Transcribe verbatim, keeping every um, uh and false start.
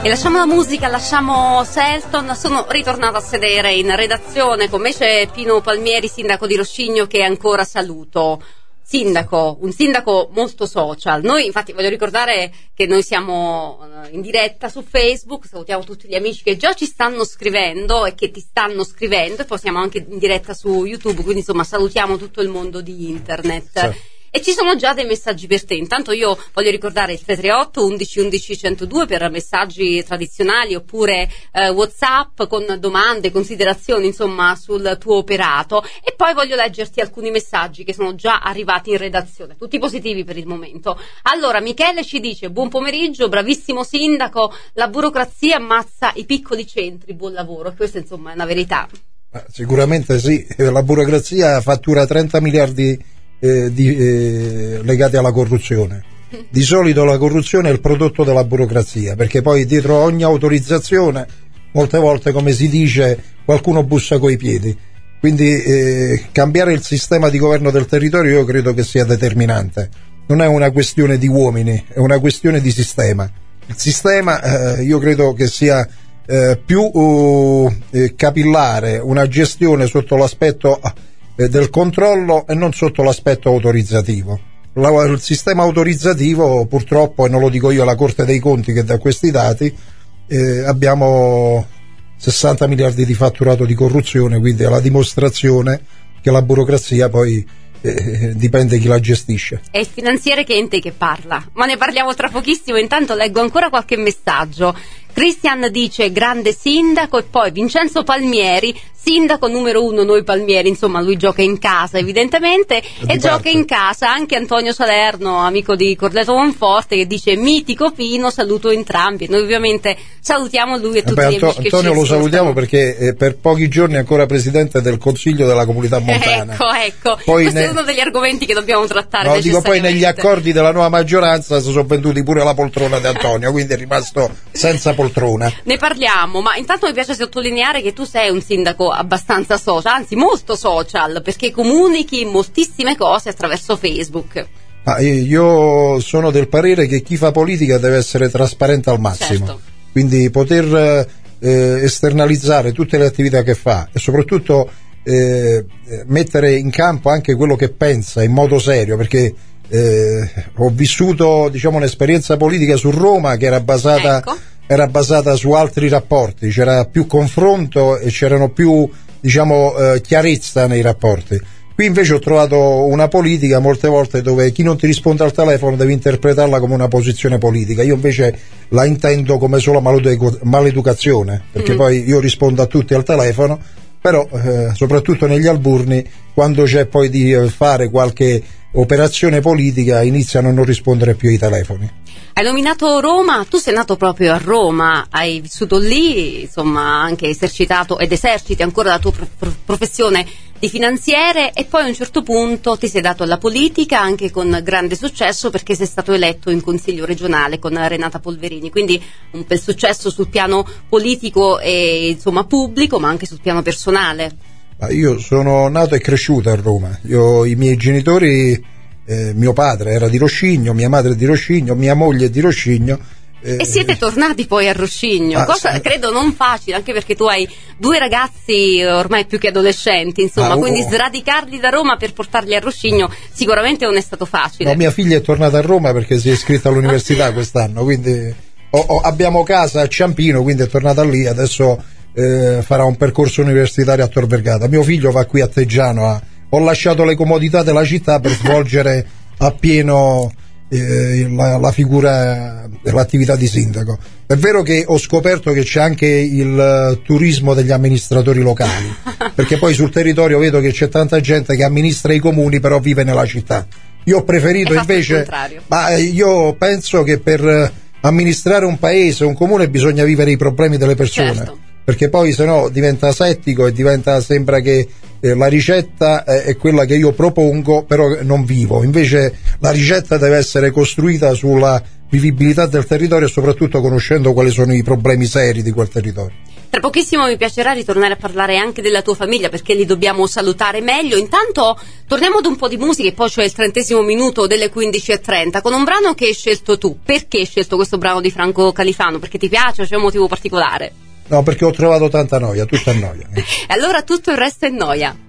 E lasciamo la musica, lasciamo Selton. Sono ritornata a sedere in redazione, con me c'è Pino Palmieri, sindaco di Roscigno, che ancora saluto. Sindaco, un sindaco molto social. Noi infatti voglio ricordare che noi siamo in diretta su Facebook, salutiamo tutti gli amici che già ci stanno scrivendo e che ti stanno scrivendo, e poi siamo anche in diretta su YouTube, quindi insomma salutiamo tutto il mondo di internet. Sì. E ci sono già dei messaggi per te. Intanto io voglio ricordare il tre tre otto undici undici centodue per messaggi tradizionali, oppure eh, WhatsApp con domande, considerazioni insomma sul tuo operato, e poi voglio leggerti alcuni messaggi che sono già arrivati in redazione, tutti positivi per il momento. Allora Michele ci dice: buon pomeriggio, bravissimo sindaco, la burocrazia ammazza i piccoli centri, buon lavoro. Questa insomma è una verità. Sicuramente sì, la burocrazia fattura trenta miliardi Eh, di, eh, legati alla corruzione. Di solito la corruzione è il prodotto della burocrazia, perché poi dietro ogni autorizzazione molte volte, come si dice, qualcuno bussa coi piedi. Quindi eh, cambiare il sistema di governo del territorio io credo che sia determinante. Non è una questione di uomini, è una questione di sistema. Il sistema eh, io credo che sia eh, più uh, eh, capillare, una gestione sotto l'aspetto del controllo e non sotto l'aspetto autorizzativo. La, il sistema autorizzativo purtroppo, e non lo dico io, la Corte dei Conti che dà questi dati, eh, abbiamo sessanta miliardi di fatturato di corruzione, quindi è la dimostrazione che la burocrazia poi eh, dipende chi la gestisce. È il finanziere che è in te che parla, ma ne parliamo tra pochissimo. Intanto leggo ancora qualche messaggio. Cristian dice: grande sindaco. E poi Vincenzo Palmieri: sindaco numero uno noi Palmieri. Insomma lui gioca in casa evidentemente, e parte. Gioca in casa anche Antonio Salerno, amico di Corleto Monforte, che dice: mitico Pino, saluto entrambi. Noi ovviamente salutiamo lui e tutti Vabbè, gli Anto- amici che Antonio ci lo ascoltano. salutiamo perché eh, per pochi giorni è ancora presidente del Consiglio della Comunità Montana. Ecco, ecco. Poi questo ne... è uno degli argomenti che dobbiamo trattare. No, dico, poi negli accordi della nuova maggioranza si sono venduti pure la poltrona di Antonio, quindi è rimasto senza poltrona. Ne parliamo, ma intanto mi piace sottolineare che tu sei un sindaco abbastanza social, anzi molto social, perché comunichi moltissime cose attraverso Facebook. Ma io sono del parere che chi fa politica deve essere trasparente al massimo. Certo. Quindi poter eh, esternalizzare tutte le attività che fa e soprattutto eh, mettere in campo anche quello che pensa in modo serio, perché eh, ho vissuto, diciamo, un'esperienza politica su Roma che era basata ecco. era basata su altri rapporti, c'era più confronto e c'erano più, diciamo, eh, chiarezza nei rapporti. Qui invece ho trovato una politica molte volte dove chi non ti risponde al telefono devi interpretarla come una posizione politica. Io invece la intendo come solo maleduc- maleducazione, perché mm. poi io rispondo a tutti al telefono, però eh, soprattutto negli alburni, quando c'è poi di eh, fare qualche operazione politica, iniziano a non rispondere più ai telefoni. Hai nominato Roma, tu sei nato proprio a Roma, hai vissuto lì, insomma anche esercitato ed eserciti ancora la tua pro- professione di finanziere, e poi a un certo punto ti sei dato alla politica anche con grande successo, perché sei stato eletto in consiglio regionale con Renata Polverini, quindi un bel successo sul piano politico e insomma pubblico, ma anche sul piano personale. Io sono nato e cresciuto a Roma. Io, i miei genitori, eh, mio padre era di Roscigno, mia madre è di Roscigno, mia moglie è di Roscigno. Eh, e siete tornati poi a Roscigno, ah, cosa sì. credo non facile, anche perché tu hai due ragazzi ormai più che adolescenti, insomma, ah, oh. quindi sradicarli da Roma per portarli a Roscigno sicuramente non è stato facile. No, mia figlia è tornata a Roma perché si è iscritta all'università quest'anno, quindi ho, ho, abbiamo casa a Ciampino, quindi è tornata lì, adesso eh, farà un percorso universitario a Tor Vergata. Mio figlio va qui a Teggiano, a, ho lasciato le comodità della città per svolgere appieno eh, la, la figura, l'attività di sindaco. È vero che ho scoperto che c'è anche il turismo degli amministratori locali, perché poi sul territorio vedo che c'è tanta gente che amministra i comuni però vive nella città. Io ho preferito invece, ma io penso che per amministrare un paese, un comune, bisogna vivere i problemi delle persone. Certo. Perché poi sennò diventa settico e diventa, sembra che eh, la ricetta è, è quella che io propongo, però non vivo. Invece la ricetta deve essere costruita sulla vivibilità del territorio e soprattutto conoscendo quali sono i problemi seri di quel territorio. Tra pochissimo mi piacerà ritornare a parlare anche della tua famiglia, perché li dobbiamo salutare meglio. Intanto torniamo ad un po' di musica e poi c'è il trentesimo minuto delle quindici e trenta con un brano che hai scelto tu. Perché hai scelto questo brano di Franco Califano? Perché ti piace o c'è un motivo particolare? No, perché ho trovato tanta noia, tutta noia. E allora tutto il resto è noia.